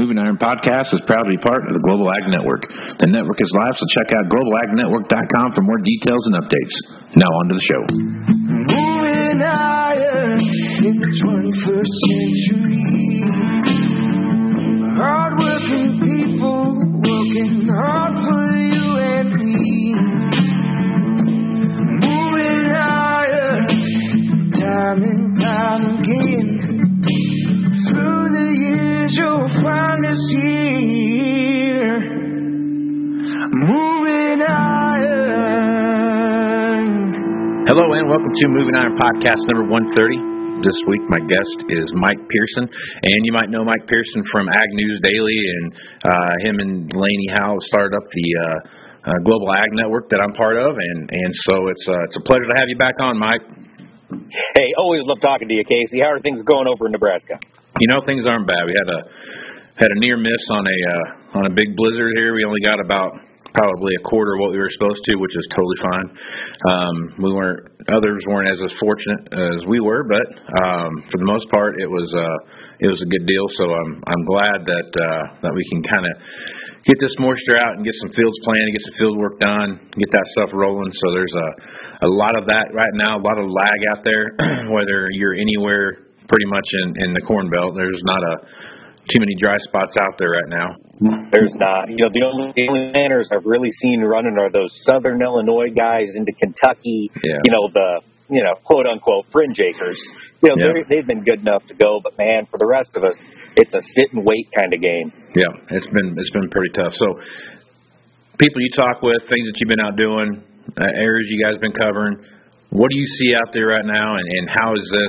Moving Iron Podcast is proud to be part of the Global Ag Network. The network is live, so check out globalagnetwork.com for more details and updates. Now on to the show. Moving iron in the 21st century. Hard-working people working hard for you and me. Moving iron time and time again. Through the years you'll find us here. Moving iron. Hello and welcome to Moving Iron Podcast number 130. This week my guest is Mike Pearson, and you might know Mike Pearson from Ag News Daily, and him and Laney Howe started up the Global Ag Network that I'm part of, and so it's a pleasure to have you back on, Mike. Hey, always love talking to you, Casey. How are things going over in Nebraska? You know, things aren't bad. We had a near miss on a big blizzard here. We only got about probably a quarter of what we were supposed to, which is totally fine. Others weren't as fortunate as we were, but for the most part, it was a good deal. So I'm glad that we can kind of get this moisture out and get some fields planted, get some field work done, get that stuff rolling. So there's a lot of that right now, a lot of lag out there. Whether you're anywhere pretty much in the Corn Belt, there's not too many dry spots out there right now. There's not. You know, the only planters I've really seen running are those Southern Illinois guys into Kentucky. Yeah. You know, quote unquote fringe acres. You know, they've been good enough to go, but man, for the rest of us, it's a sit and wait kind of game. Yeah, it's been pretty tough. So, people you talk with, things that you've been out doing, areas you guys have been covering. What do you see out there right now, and how is this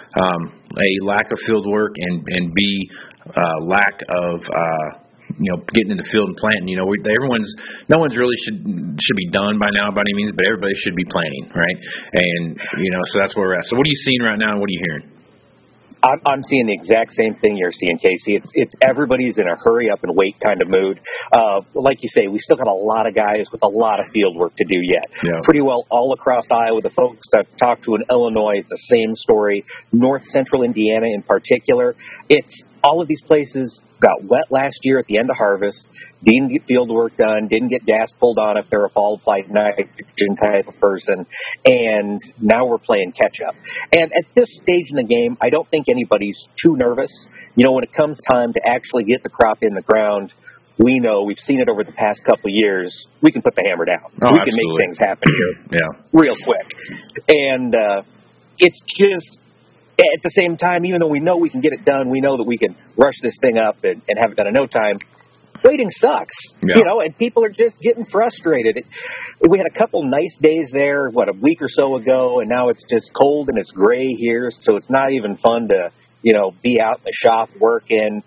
a lack of field work and B, lack of getting in the field and planting? You know, no one's really should be done by now by any means, but everybody should be planting, right? And so that's where we're at. So what are you seeing right now, and what are you hearing? I'm seeing the exact same thing you're seeing, Casey. It's everybody's in a hurry up and wait kind of mood. Like you say, we still got a lot of guys with a lot of field work to do yet. Yeah. Pretty well all across Iowa. The folks I've talked to in Illinois, it's the same story. North Central Indiana in particular. It's all of these places got wet last year at the end of harvest, didn't get field work done, didn't get gas pulled on if they're a fall applied nitrogen type of person, and now we're playing catch up. And at this stage in the game, I don't think anybody's too nervous. You know, when it comes time to actually get the crop in the ground, we know, we've seen it over the past couple of years, we can put the hammer down. Oh, we can make things happen here real quick. And it's just, at the same time, even though we know we can get it done, we know that we can rush this thing up and have it done in no time. Waiting sucks, and people are just getting frustrated. We had a couple nice days there, a week or so ago, and now it's just cold and it's gray here, so it's not even fun to, be out in the shop working.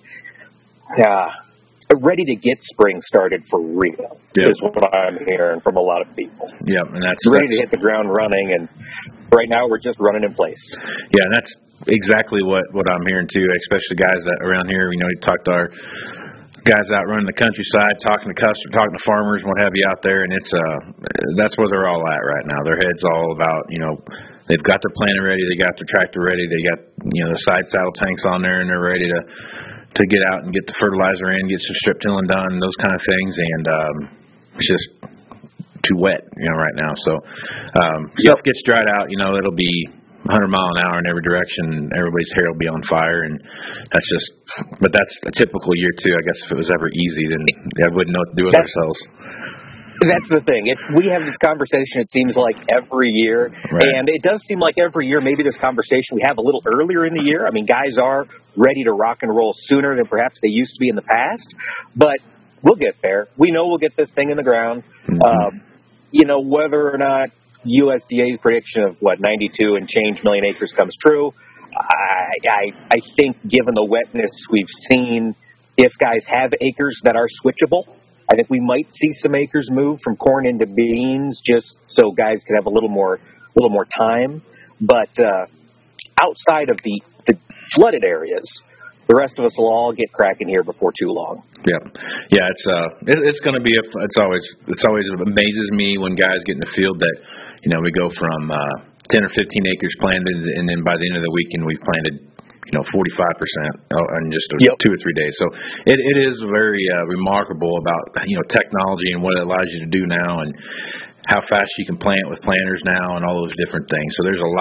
Ready to get spring started for real is what I'm hearing from a lot of people. Yeah, and that's ready to hit the ground running, and right now we're just running in place. Yeah, and that's exactly what I'm hearing too, especially guys that around here. You talk to our guys out running the countryside, talking to customers, talking to farmers, what have you out there, and it's that's where they're all at right now. Their head's all about they've got their planter ready, they got their tractor ready, they got the side saddle tanks on there, and they're ready to get out and get the fertilizer in, get some strip tilling done, those kind of things, and it's just too wet, right now. So stuff gets dried out, it'll be 100 mile an hour in every direction, and everybody's hair will be on fire, and but that's a typical year too. I guess if it was ever easy, then I wouldn't know what to do with ourselves. That's the thing. We have this conversation, it seems like, every year. Right. And it does seem like every year maybe this conversation we have a little earlier in the year. I mean, guys are ready to rock and roll sooner than perhaps they used to be in the past. But we'll get there. We know we'll get this thing in the ground. Mm-hmm. Whether or not USDA's prediction of, 92 and change million acres comes true, I think given the wetness we've seen, if guys have acres that are switchable, I think we might see some acres move from corn into beans just so guys can have a little more time. But outside of the flooded areas, the rest of us will all get cracking here before too long. Yeah. It's going to be it's always amazes me when guys get in the field that we go from 10 or 15 acres planted, and then by the end of the weekend we've planted 45% in just Yep. 2 or 3 days. So it is very remarkable about technology and what it allows you to do now, and how fast you can plant with planters now, and all those different things. So there's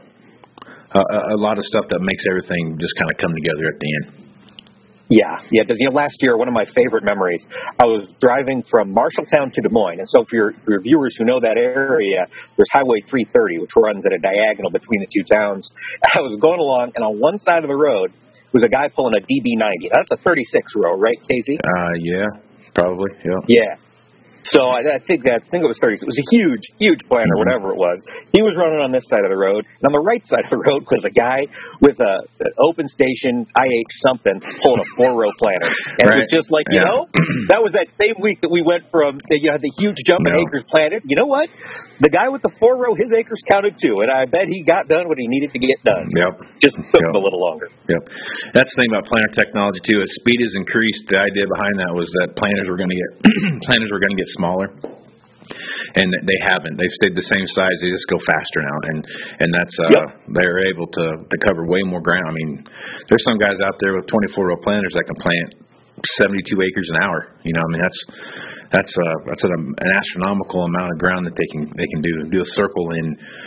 a lot of stuff that makes everything just kind of come together at the end. Yeah. Because last year, one of my favorite memories, I was driving from Marshalltown to Des Moines, and so for your viewers who know that area, there's Highway 330, which runs at a diagonal between the two towns. I was going along, and on one side of the road was a guy pulling a DB90. That's a 36 row, right, Casey? Yeah, probably. Yeah. Yeah. So I think it was 30. It was a huge planter, whatever it was. He was running on this side of the road, and on the right side of the road was a guy with an open station IH something pulling a 4-row planter. And it was just like, that was that same week that we went from you had the huge jump in acres planted. You know what? The guy with the 4-row, his acres counted too, and I bet he got done what he needed to get done. Yep. Just took him a little longer. Yep. That's the thing about planter technology too. As speed has increased, the idea behind that was that planters were going to get smaller, and they haven't. They've stayed the same size. They just go faster now, and that's they're able to cover way more ground. I mean, there's some guys out there with 24-row planters that can plant 72 acres an hour. That's an astronomical amount of ground that they can do a circle in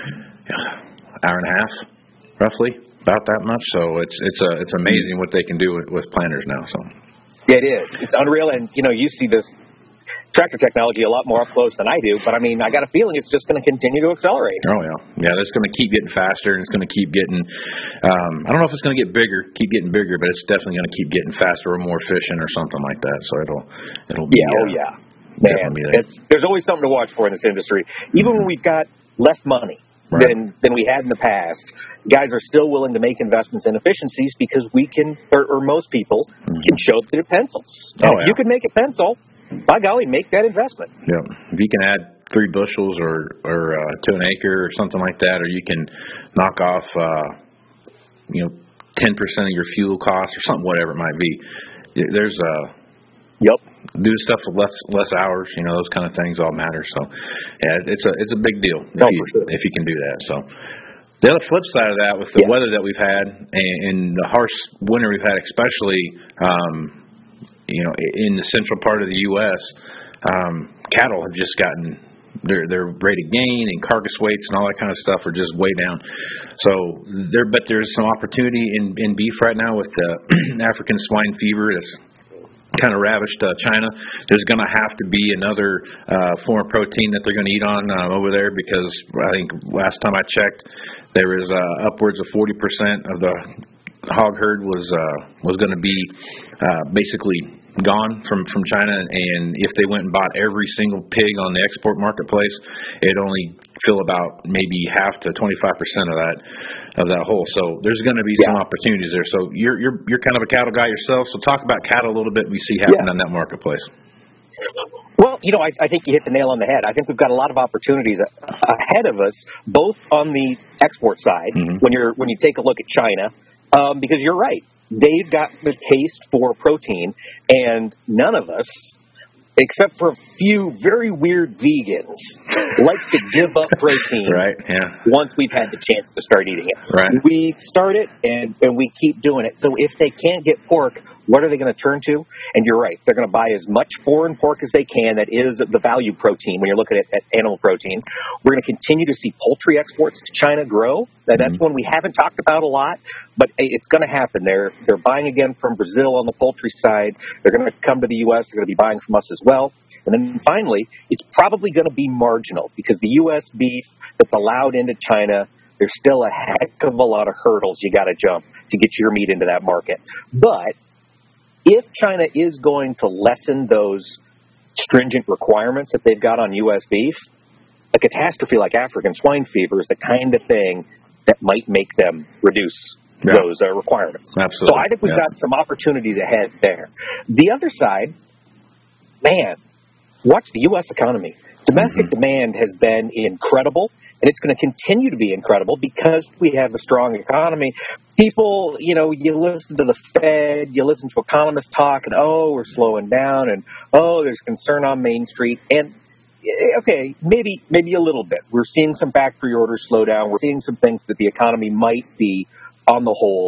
hour and a half, roughly, about that much. So it's amazing what they can do with planters now. So yeah, it is. It's unreal, and you see this tractor technology a lot more up close than I do, but I got a feeling it's just going to continue to accelerate. Oh yeah, it's going to keep getting faster, and it's going to keep getting. I don't know if it's going to keep getting bigger, but it's definitely going to keep getting faster or more efficient or something like that. So it'll be. Yeah, man, there's always something to watch for in this industry, even when we've got less money than we had in the past. Guys are still willing to make investments in efficiencies because we can, or most people can show that it pencils. If you can make it pencil, by golly, make that investment. Yeah, if you can add 3 bushels or to an acre or something like that, or you can knock off 10% of your fuel costs or something, whatever it might be. There's do stuff with less hours. Those kind of things all matter. So yeah, it's a big deal if you can do that. So the other flip side of that, with the weather that we've had and the harsh winter we've had, especially. In the central part of the U.S., cattle have just gotten their rate of gain and carcass weights and all that kind of stuff are just way down. So there's some opportunity in beef right now with the African swine fever that's kind of ravished China. There's going to have to be another form of protein that they're going to eat on over there, because I think last time I checked, there was upwards of 40% of the hog herd was going to be basically gone from China, and if they went and bought every single pig on the export marketplace, it'd only fill about maybe half to 25% of that whole. So there's going to be some opportunities there. So you're kind of a cattle guy yourself, so talk about cattle a little bit we see happening on that marketplace. Well, I think you hit the nail on the head. I think we've got a lot of opportunities ahead of us, both on the export side, when you take a look at China, because you're right. They've got the taste for protein, and none of us, except for a few very weird vegans, like to give up protein once we've had the chance to start eating it. Right. We start it, and we keep doing it. So if they can't get pork, what are they going to turn to? And you're right. They're going to buy as much foreign pork as they can that is the value protein when you're looking at animal protein. We're going to continue to see poultry exports to China grow. That's one we haven't talked about a lot, but it's going to happen. They're buying again from Brazil on the poultry side. They're going to come to the U.S. They're going to be buying from us as well. And then finally, it's probably going to be marginal, because the U.S. beef that's allowed into China, there's still a heck of a lot of hurdles you got to jump to get your meat into that market. But if China is going to lessen those stringent requirements that they've got on U.S. beef, a catastrophe like African swine fever is the kind of thing that might make them reduce those requirements. Absolutely. So I think we've got some opportunities ahead there. The other side, man, watch the U.S. economy. Domestic demand has been incredible, and it's going to continue to be incredible because we have a strong economy. People, you listen to the Fed, you listen to economists talk, and, we're slowing down, and, there's concern on Main Street. And, okay, maybe a little bit. We're seeing some factory orders slow down. We're seeing some things that the economy might be, on the whole,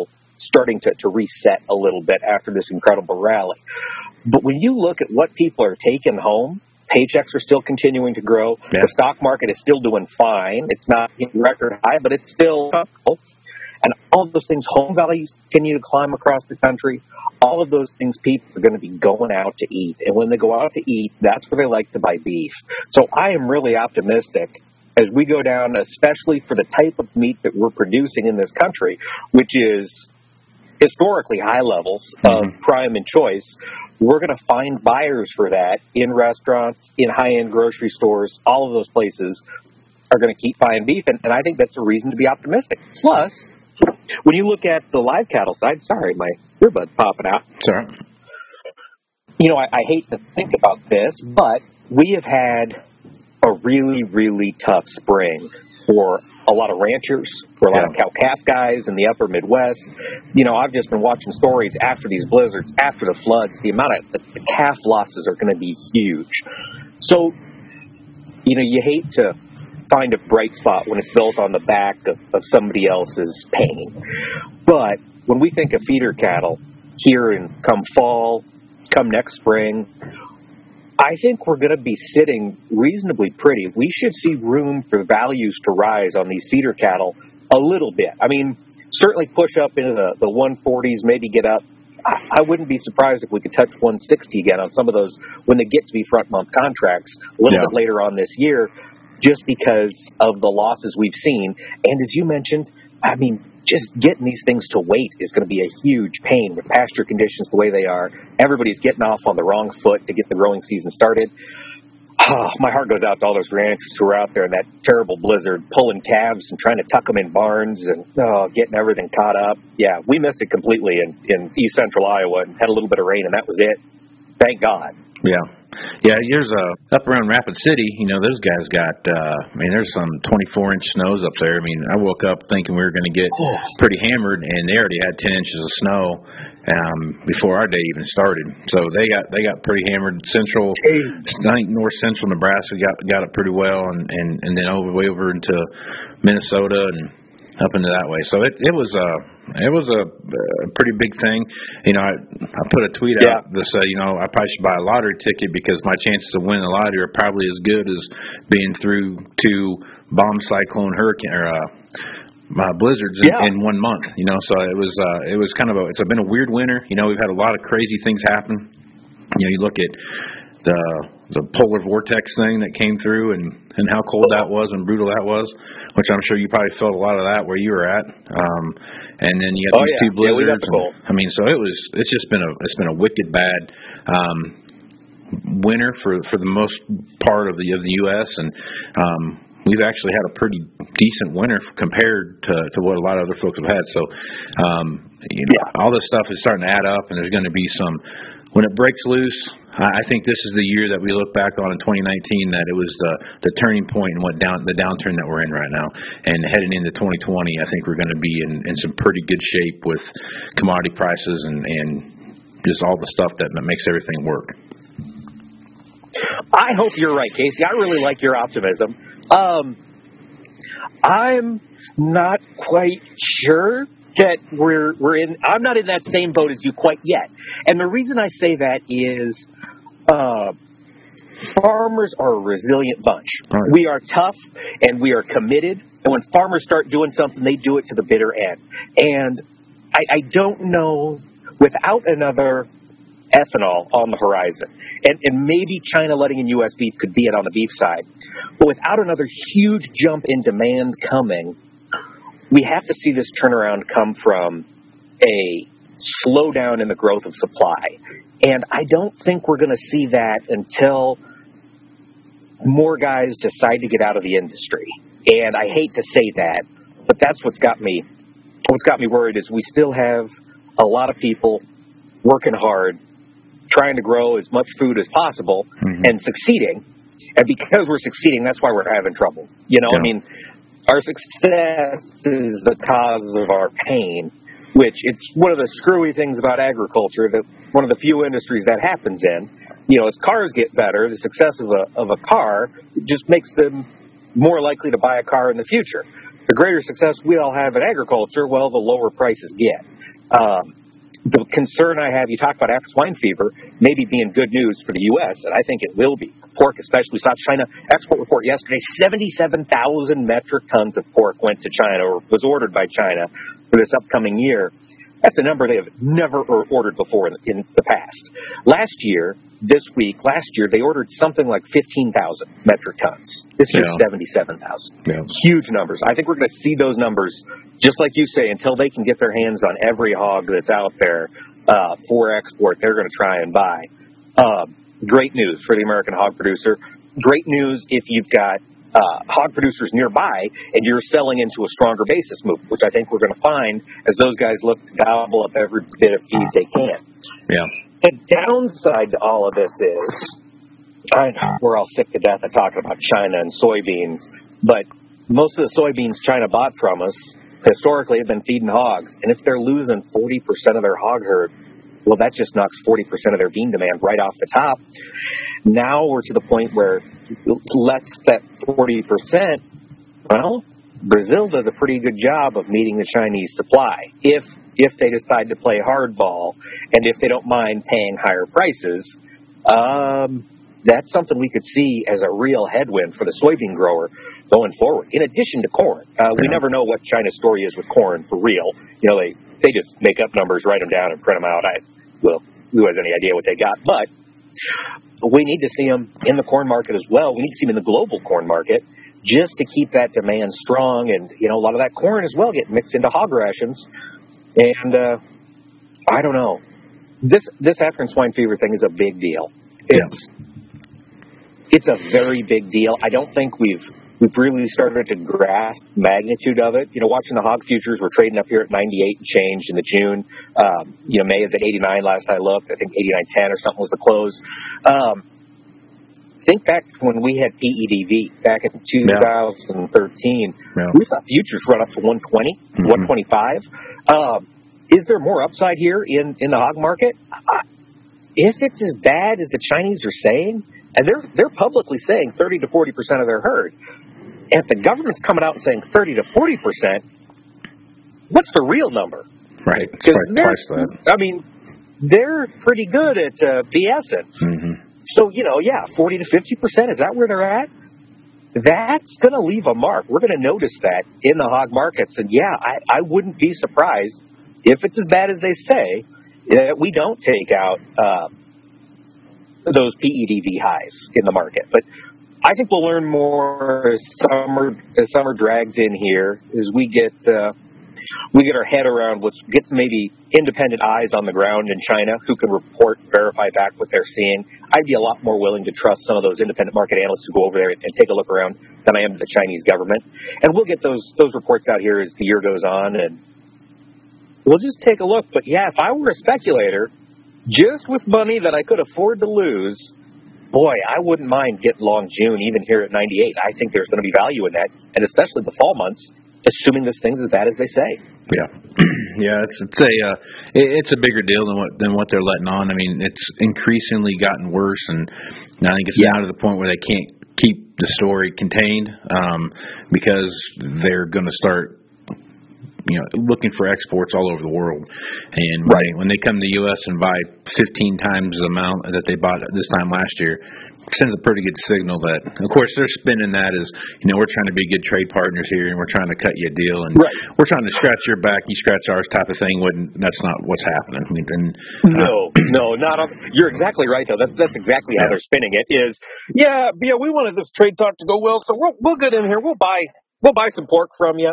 starting to reset a little bit after this incredible rally. But when you look at what people are taking home, paychecks are still continuing to grow. Yeah. The stock market is still doing fine. It's not record high, but it's still comfortable. And all of those things, home values continue to climb across the country. All of those things, people are going to be going out to eat. And when they go out to eat, that's where they like to buy beef. So I am really optimistic as we go down, especially for the type of meat that we're producing in this country, which is historically high levels of prime and choice. We're going to find buyers for that in restaurants, in high-end grocery stores. All of those places are going to keep buying beef, and I think that's a reason to be optimistic. Plus, when you look at the live cattle side, sorry, my earbud's popping out. Sorry. You know, I hate to think about this, but we have had a really, really tough spring for a lot of ranchers, for a lot of cow-calf guys in the upper Midwest. You know, I've just been watching stories after these blizzards, after the floods. The amount of the calf losses are going to be huge. So, you know, you hate to find a bright spot when it's built on the back of somebody else's pain. But when we think of feeder cattle here in come fall, come next spring, I think we're going to be sitting reasonably pretty. We should see room for values to rise on these feeder cattle a little bit. I mean, certainly push up into the 140s, maybe get up. I wouldn't be surprised if we could touch 160 again on some of those when they get to be front month contracts a little bit later on this year, just because of the losses we've seen. And as you mentioned, I mean, just getting these things to weight is going to be a huge pain with pasture conditions the way they are. Everybody's getting off on the wrong foot to get the growing season started. Oh, my heart goes out to all those ranchers who are out there in that terrible blizzard, pulling calves and trying to tuck them in barns and getting everything caught up. Yeah, we missed it completely in east central Iowa and had a little bit of rain, and that was it. Thank God. Yeah, here's up around Rapid City, you know, those guys got, there's some 24-inch snows up there. I mean, I woke up thinking we were going to get pretty hammered, and they already had 10 inches of snow before our day even started. So they got pretty hammered. I think north central Nebraska got it pretty well, and then way over into Minnesota and up into that way. So it was a pretty big thing. You know, I put a tweet out that said, you know, I probably should buy a lottery ticket because my chances of winning the lottery are probably as good as being through two bomb, cyclone, hurricane, or blizzards in 1 month. You know, so it was kind of it's been a weird winter. You know, we've had a lot of crazy things happen. You know, you look at the polar vortex thing that came through and how cold that was and brutal that was, which I'm sure you probably felt a lot of that where you were at. And then you got these two blizzards. Yeah, we got the cold. I mean, so it's been a wicked bad winter for the most part of the U.S. and we've actually had a pretty decent winter compared to what a lot of other folks have had. So all this stuff is starting to add up, and there's going to be some when it breaks loose. I think this is the year that we look back on in 2019 that it was the turning point in the downturn that we're in right now. And heading into 2020, I think we're going to be in some pretty good shape with commodity prices and just all the stuff that makes everything work. I hope you're right, Casey. I really like your optimism. I'm not quite sure that we're in. I'm not in that same boat as you quite yet. And the reason I say that is farmers are a resilient bunch. Right. We are tough and we are committed. And when farmers start doing something, they do it to the bitter end. And I don't know, without another ethanol on the horizon, and maybe China letting in U.S. beef could be it on the beef side, but without another huge jump in demand coming, we have to see this turnaround come from a slowdown in the growth of supply. And I don't think we're going to see that until more guys decide to get out of the industry. And I hate to say that, but that's what's got me worried is we still have a lot of people working hard, trying to grow as much food as possible and succeeding. And because we're succeeding, that's why we're having trouble. You know, I mean, our success is the cause of our pain, which it's one of the screwy things about agriculture, that one of the few industries that happens in. You know, as cars get better, the success of a car just makes them more likely to buy a car in the future. The greater success we all have in agriculture, well, the lower prices get. The concern I have, you talked about African swine fever, maybe being good news for the U.S., and I think it will be. Pork especially. We saw China export report yesterday, 77,000 metric tons of pork went to China or was ordered by China for this upcoming year. That's a number they have never ordered before in the past. Last year, they ordered something like 15,000 metric tons. This year, 77,000. Yeah. Huge numbers. I think we're going to see those numbers, just like you say, until they can get their hands on every hog that's out there for export. They're going to try and buy. Great news for the American hog producer. Great news if you've got hog producers nearby and you're selling into a stronger basis move, which I think we're going to find as those guys look to gobble up every bit of feed they can. Yeah. The downside to all of this is, I know we're all sick to death of talking about China and soybeans, but most of the soybeans China bought from us historically have been feeding hogs, and if they're losing 40% of their hog herd, well, that just knocks 40% of their bean demand right off the top. Now we're to the point where let's that 40%, well, Brazil does a pretty good job of meeting the Chinese supply if they decide to play hardball and if they don't mind paying higher prices. That's something we could see as a real headwind for the soybean grower going forward, in addition to corn. We never know what China's story is with corn for real. You know, they just make up numbers, write them down, and print them out. Who has any idea what they got? But we need to see them in the corn market as well. We need to see them in the global corn market just to keep that demand strong. And, you know, a lot of that corn as well get mixed into hog rations. And I don't know. This African swine fever thing is a big deal. It's a very big deal. I don't think we've really started to grasp the magnitude of it. You know, watching the hog futures, we're trading up here at 98 and change in the June. May is at 89 last I looked. I think 89.10 or something was the close. Think back when we had PEDV back in 2013. We saw futures run up to 120, 125. Is there more upside here in the hog market? If it's as bad as the Chinese are saying, and they're publicly saying 30 to 40% of their herd, and if the government's coming out saying 30 to 40%, what's the real number? Right. Because they're pretty good at BSing. Mm-hmm. So, 40 to 50%, is that where they're at? That's going to leave a mark. We're going to notice that in the hog markets. And, I wouldn't be surprised if it's as bad as they say that we don't take out those PEDV highs in the market. But I think we'll learn more as summer drags in here, as we get our head around gets maybe independent eyes on the ground in China who can report, verify back what they're seeing. I'd be a lot more willing to trust some of those independent market analysts who go over there and take a look around than I am to the Chinese government. And we'll get those reports out here as the year goes on, and we'll just take a look. But if I were a speculator, just with money that I could afford to lose, boy, I wouldn't mind getting long June even here at 98. I think there's going to be value in that, and especially the fall months, assuming this thing's as bad as they say. It's a bigger deal than what they're letting on. I mean, it's increasingly gotten worse, and I think it's now to the point where they can't keep the story contained because they're going to start looking for exports all over the world. And when they come to the U.S. and buy 15 times the amount that they bought this time last year, it sends a pretty good signal that, of course, they're spinning that as, we're trying to be good trade partners here and we're trying to cut you a deal and we're trying to scratch your back, you scratch ours type of thing. When that's not what's happening. You're exactly right, though. That's exactly how they're spinning it. We wanted this trade talk to go well, so we'll get in here. We'll buy some pork from you.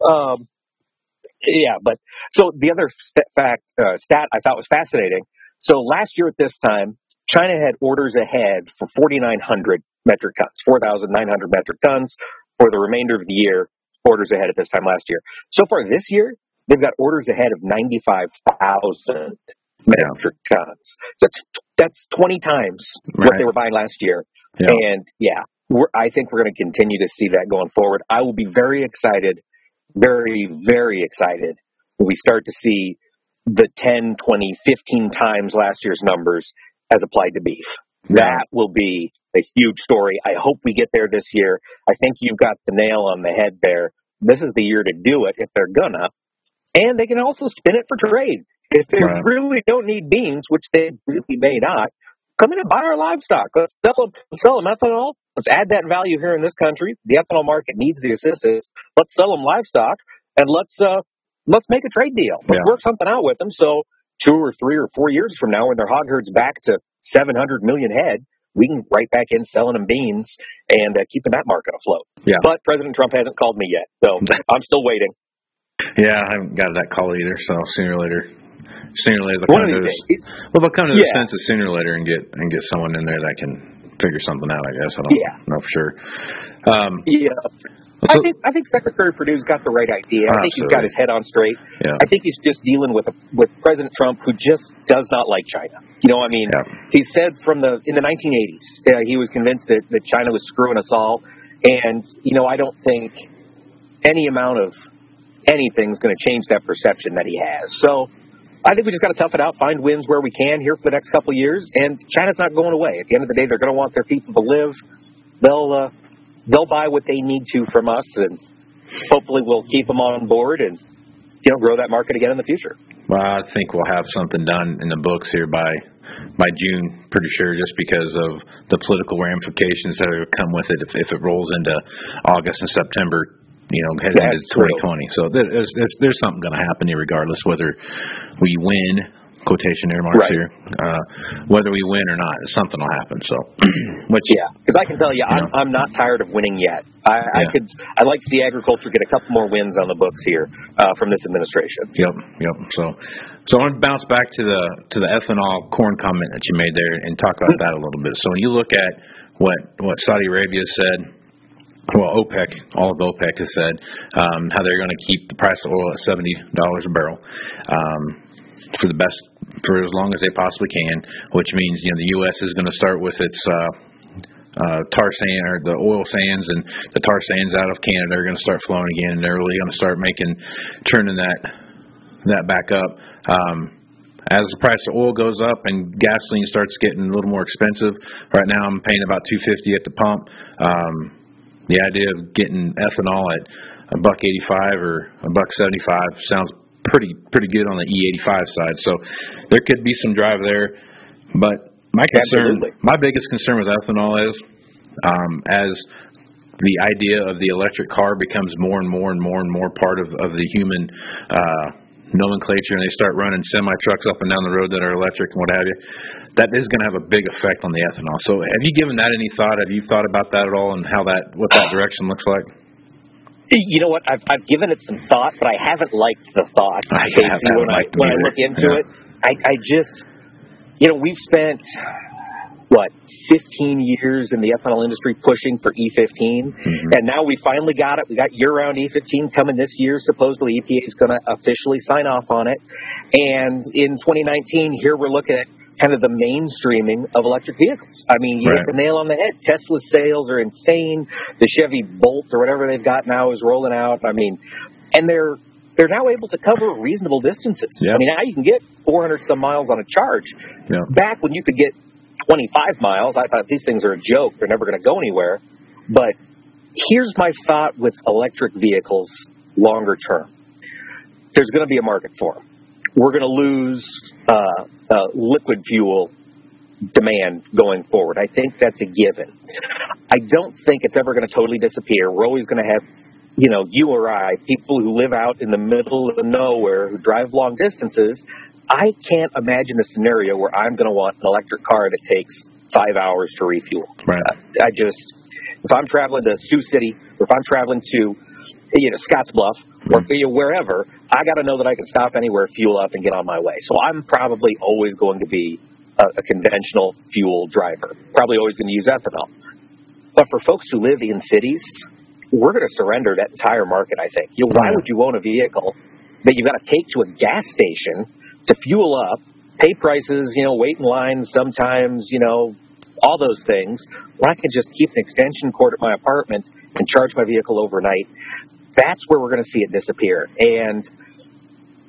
But so the other stat I thought was fascinating. So last year at this time, China had orders ahead for 4,900 metric tons, 4,900 metric tons for the remainder of the year. Orders ahead at this time last year. So far this year, they've got orders ahead of 95,000 metric tons. So that's 20 times what they were buying last year. And I think we're going to continue to see that going forward. I will be very excited. Very, very excited when we start to see the 10, 20, 15 times last year's numbers as applied to beef. That will be a huge story. I hope we get there this year. I think you've got the nail on the head there. This is the year to do it if they're gonna. and they can also spin it for trade. If they Right. really don't need beans, which they really may not, come in and buy our livestock. Let's sell them ethanol. Let's add that value here in this country. The ethanol market needs the assistance. Let's sell them livestock, and let's make a trade deal. Let's work something out with them. So 2 or 3 or 4 years from now, when their hog herd's back to 700 million head, we can right back in selling them beans and keeping that market afloat. Yeah. But President Trump hasn't called me yet, so I'm still waiting. Yeah, I haven't got that call either. So sooner or later they'll One come of to these this. days. Well, they'll come to the Yeah. census sooner or later and get someone in there that can figure something out. I guess I don't know for sure. Yeah. So, I think Secretary Perdue's got the right idea. I think he's got his head on straight. Yeah. I think he's just dealing with President Trump, who just does not like China. He said in the 1980s he was convinced that China was screwing us all, and I don't think any amount of anything's going to change that perception that he has. So I think we just got to tough it out, find wins where we can here for the next couple of years, and China's not going away. At the end of the day, they're going to want their people to live. They'll buy what they need to from us, and hopefully we'll keep them on board and grow that market again in the future. Well, I think we'll have something done in the books here by June, pretty sure, just because of the political ramifications that will come with it if it rolls into August and September, heading into 2020. So there's something going to happen here regardless, whether we win, quotation air marks here, whether we win or not, something will happen. So, because I can tell you, I'm not tired of winning yet. I'd like to see agriculture get a couple more wins on the books here from this administration. Yep. So I want to bounce back to the ethanol corn comment that you made there and talk about that a little bit. So when you look at what Saudi Arabia said. Well, OPEC, all of OPEC has said how they're going to keep the price of oil at $70 a barrel for as long as they possibly can, which means the U.S. is going to start with its tar sand or the oil sands, and the tar sands out of Canada are going to start flowing again, and they're really going to start turning that back up. As the price of oil goes up and gasoline starts getting a little more expensive, right now I'm paying about $2.50 at the pump. The idea of getting ethanol at $1.85 or $1.75 sounds pretty good on the E85 side. So there could be some drive there. But my biggest concern with ethanol is as the idea of the electric car becomes more and more part of the human nomenclature, and they start running semi-trucks up and down the road that are electric and what have you, that is going to have a big effect on the ethanol. So have you given that any thought? Have you thought about that at all and what that direction looks like? You know what? I've given it some thought, but I haven't liked the thought. When I look into it, I just, we've spent 15 years in the ethanol industry pushing for E15, and now we finally got it. We got year-round E15 coming this year. Supposedly EPA is going to officially sign off on it. And in 2019, here we're looking at kind of the mainstreaming of electric vehicles. I mean, you hit the nail on the head. Tesla's sales are insane. The Chevy Bolt or whatever they've got now is rolling out. I mean, and they're now able to cover reasonable distances. Yep. I mean, now you can get 400 some miles on a charge. Yep. Back when you could get 25 miles, I thought these things are a joke. They're never going to go anywhere. But here's my thought with electric vehicles longer term. There's going to be a market for them. We're going to lose liquid fuel demand going forward. I think that's a given. I don't think it's ever going to totally disappear. We're always going to have, you or I, people who live out in the middle of nowhere who drive long distances. I can't imagine a scenario where I'm going to want an electric car that takes 5 hours to refuel. Right. If I'm traveling to Sioux City, or if I'm traveling to, Scottsbluff, or wherever, I got to know that I can stop anywhere, fuel up, and get on my way. So I'm probably always going to be a conventional fuel driver. Probably always going to use ethanol. But for folks who live in cities, we're going to surrender that entire market, I think. Why would you own a vehicle that you've got to take to a gas station to fuel up, pay prices, wait in lines sometimes, all those things, where I can just keep an extension cord at my apartment and charge my vehicle overnight? That's where we're going to see it disappear. And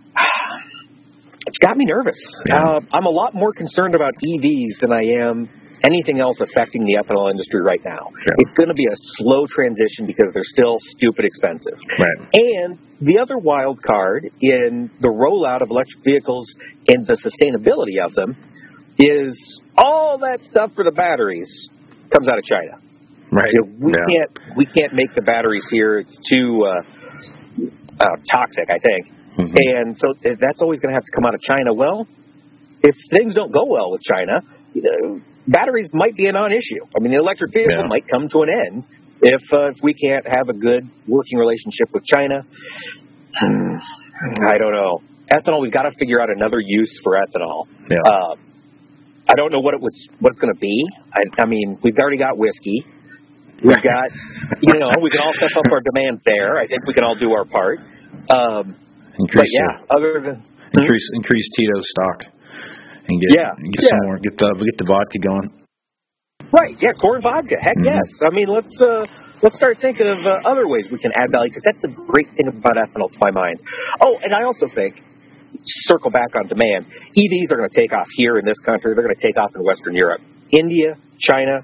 it's got me nervous. Yeah. I'm a lot more concerned about EVs than I am anything else affecting the ethanol industry right now. Yeah. It's going to be a slow transition because they're still stupid expensive. Right. And the other wild card in the rollout of electric vehicles and the sustainability of them is all that stuff for the batteries comes out of China. Right. We can't make the batteries here. It's too toxic, I think. Mm-hmm. And so that's always going to have to come out of China. Well, if things don't go well with China, batteries might be a non-issue. I mean, the electric vehicle might come to an end if we can't have a good working relationship with China. I don't know. Ethanol, we've got to figure out another use for ethanol. Yeah. I don't know what it's going to be. I mean, we've already got whiskey. We've got, we can all step up our demand there. I think we can all do our part. Increase Tito's stock and get some more. Get the vodka going. Right. Yeah. Corn vodka. Heck yes. I mean, let's start thinking of other ways we can add value, because that's the great thing about ethanol to my mind. Oh, and I also think, circle back on demand, EVs are going to take off here in this country. They're going to take off in Western Europe, India, China.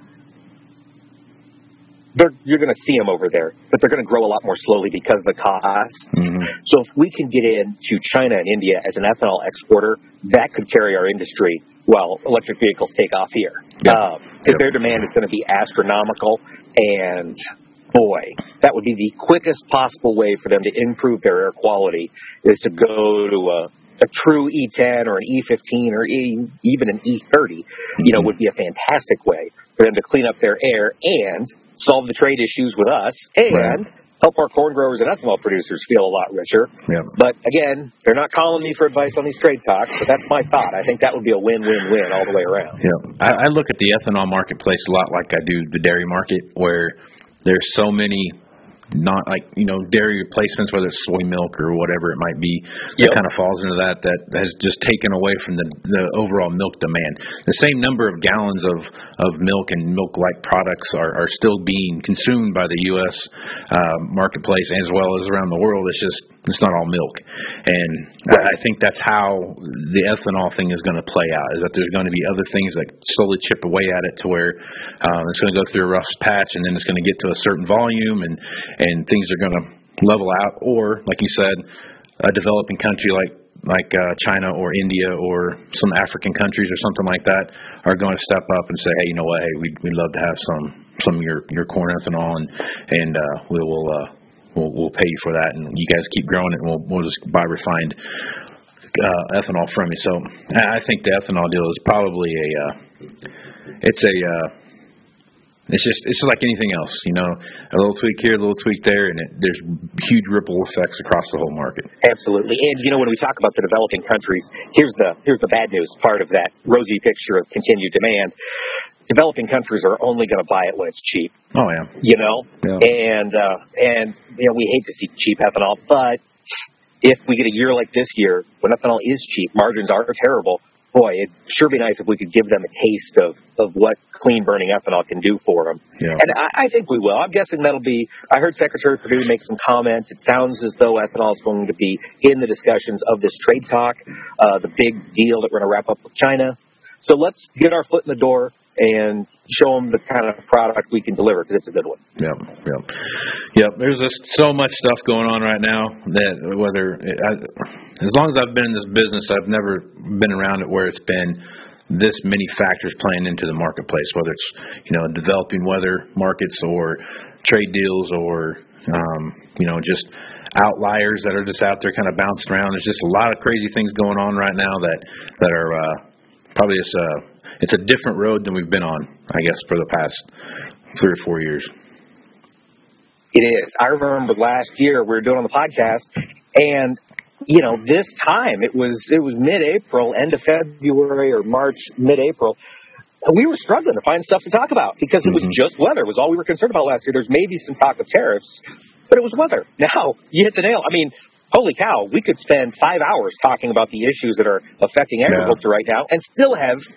You're going to see them over there, but they're going to grow a lot more slowly because of the cost. Mm-hmm. So if we can get into China and India as an ethanol exporter, that could carry our industry while electric vehicles take off here. Because their demand is going to be astronomical, and boy, that would be the quickest possible way for them to improve their air quality is to go to a true E10 or an E15 or even an E30, would be a fantastic way for them to clean up their air and solve the trade issues with us and help our corn growers and ethanol producers feel a lot richer. Yep. But again, they're not calling me for advice on these trade talks, but that's my thought. I think that would be a win-win-win all the way around. Yeah. I look at the ethanol marketplace a lot like I do the dairy market, where there's so many dairy replacements, whether it's soy milk or whatever it might be, that kind of falls into that has just taken away from the overall milk demand. The same number of gallons of milk and milk-like products are still being consumed by the U.S. Marketplace as well as around the world. It's not all milk. And I think that's how the ethanol thing is going to play out, is that there's going to be other things that slowly chip away at it to where it's going to go through a rough patch, and then it's going to get to a certain volume, and things are going to level out. Or, like you said, a developing country like China or India or some African countries or something like that are going to step up and say, hey, you know what, we'd love to have some of your corn ethanol, and we'll pay you for that, and you guys keep growing it, and we'll just buy refined ethanol from you. So I think the ethanol deal is probably it's just like anything else, a little tweak here, a little tweak there, and there's huge ripple effects across the whole market. Absolutely. And when we talk about the developing countries, here's the bad news part of that rosy picture of continued demand. Developing countries are only going to buy it when it's cheap. Oh yeah. And we hate to see cheap ethanol, but if we get a year like this year when ethanol is cheap, margins are terrible. Boy, it'd sure be nice if we could give them a taste of what clean burning ethanol can do for them. Yeah. And I think we will. I'm guessing I heard Secretary Perdue make some comments. It sounds as though ethanol is going to be in the discussions of this trade talk, the big deal that we're going to wrap up with China. So let's get our foot in the door and show them the kind of product we can deliver, because it's a good one. Yep. There's just so much stuff going on right now that as long as I've been in this business, I've never been around it where it's been this many factors playing into the marketplace, whether it's developing weather markets or trade deals or just outliers that are just out there kind of bouncing around. There's just a lot of crazy things going on right now that are probably it's a different road than we've been on, I guess, for the past 3 or 4 years. It is. I remember last year we were doing on the podcast, and this time it was mid-April, end of February or March, mid-April. We were struggling to find stuff to talk about because it was just weather. It was all we were concerned about last year. There's maybe some talk of tariffs, but it was weather. Now you hit the nail. I mean, holy cow, we could spend 5 hours talking about the issues that are affecting agriculture right now and still have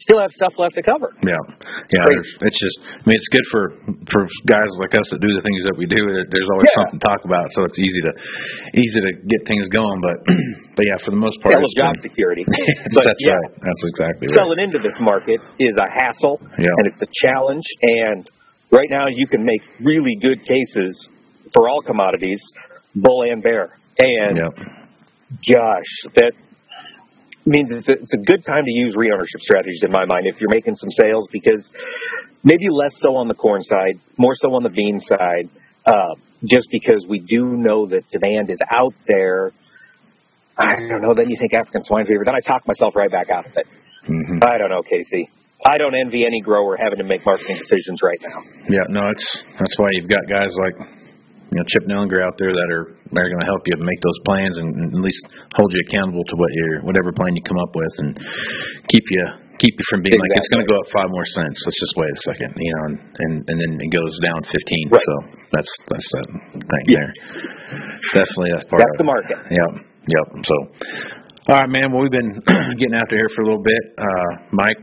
still have stuff left to cover. Yeah. It's just, I mean, it's good for guys like us that do the things that we do. There's always something to talk about, so it's easy to get things going. But yeah, for the most part, it's job security. That's right. That's exactly right. Selling into this market is a hassle, and it's a challenge. And right now, you can make really good cases for all commodities, bull and bear. And gosh, that means it's a good time to use re-ownership strategies in my mind if you're making some sales, because maybe less so on the corn side, more so on the bean side, just because we do know that demand is out there. I don't know. Then you think African swine fever. Then I talk myself right back out of it. Mm-hmm. I don't know, Casey. I don't envy any grower having to make marketing decisions right now. Yeah, no, that's why you've got guys like Chip Nellinger out there that are going to help you make those plans and at least hold you accountable to whatever plan you come up with, and keep you from being like, it's going to go up 5 more cents. Let's just wait a second, and then it goes down 15. Right. So that's that thing there. Definitely that's part of it. That's the market. Yep. So, all right, man. Well, we've been getting after here for a little bit. Mike,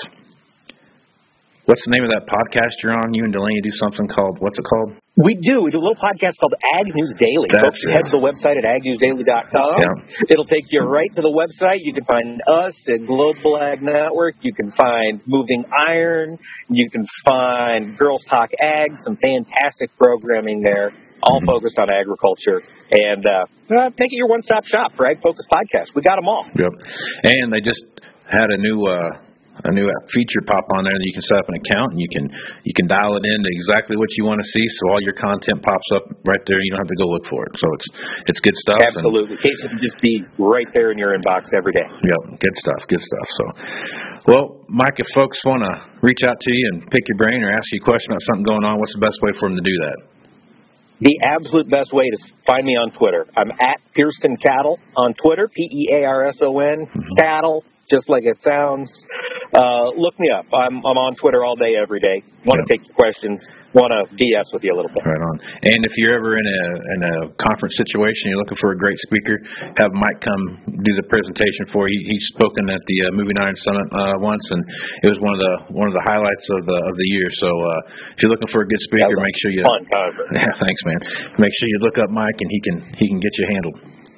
what's the name of that podcast you're on? You and Delaney do something called, what's it called? We do a little podcast called Ag News Daily. Folks, head to the website at agnewsdaily.com. Yeah. It'll take you right to the website. You can find us at Global Ag Network. You can find Moving Iron. You can find Girls Talk Ag, some fantastic programming there, all focused on agriculture. And make it your one-stop shop for ag-focused podcasts. We got them all. Yep. And they just had a new feature pop on there that you can set up an account, and you can dial it into exactly what you want to see, so all your content pops up right there. You don't have to go look for it. So it's good stuff. Absolutely. Case can just be right there in your inbox every day. Yep. Good stuff. So, well, Mike, if folks want to reach out to you and pick your brain or ask you a question about something going on, what's the best way for them to do that? The absolute best way is find me on Twitter. I'm at Pearson Cattle on Twitter, Pearson, Cattle, just like it sounds. Look me up. I'm on Twitter all day, every day. Want to take your questions. Want to BS with you a little bit. Right on. And if you're ever in a conference situation, you're looking for a great speaker, have Mike come do the presentation for you. He's spoken at the Moving Iron Summit once, and it was one of the highlights of the year. So if you're looking for a good speaker, make sure you. Fun conference. Yeah, thanks, man. Make sure you look up Mike, and he can get you handled.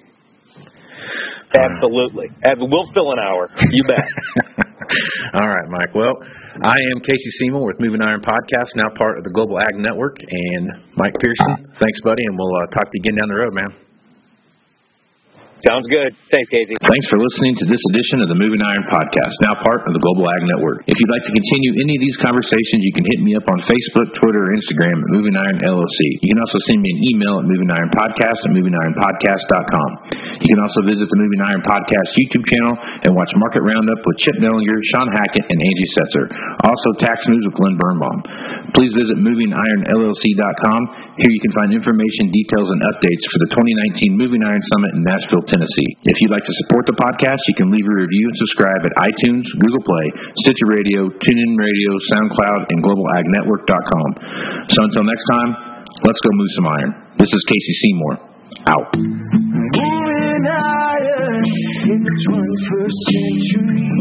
Absolutely. We'll fill an hour. You bet. All right, Mike. Well, I am Casey Seymour with Moving Iron Podcast, now part of the Global Ag Network, and Mike Pearson. Thanks, buddy, and we'll talk to you again down the road, man. Sounds good. Thanks, Casey. Thanks for listening to this edition of the Moving Iron Podcast, now part of the Global Ag Network. If you'd like to continue any of these conversations, you can hit me up on Facebook, Twitter, or Instagram at Moving Iron LLC. You can also send me an email at movingironpodcast@movingironpodcast.com. You can also visit the Moving Iron Podcast YouTube channel and watch Market Roundup with Chip Nellinger, Sean Hackett, and Angie Setzer. Also, Tax News with Glenn Birnbaum. Please visit movingironllc.com. Here you can find information, details, and updates for the 2019 Moving Iron Summit in Nashville, Tennessee. If you'd like to support the podcast, you can leave a review and subscribe at iTunes, Google Play, Stitcher Radio, TuneIn Radio, SoundCloud, and GlobalAgNetwork.com. So until next time, let's go move some iron. This is Casey Seymour. Out. Moving iron in the 21st century.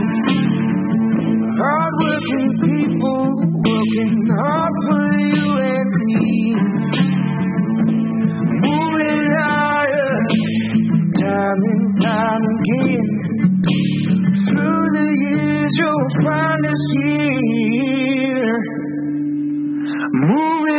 Hard-working people working hard for you and me. Moving iron, time and time again. Through the years you'll find us here. Moving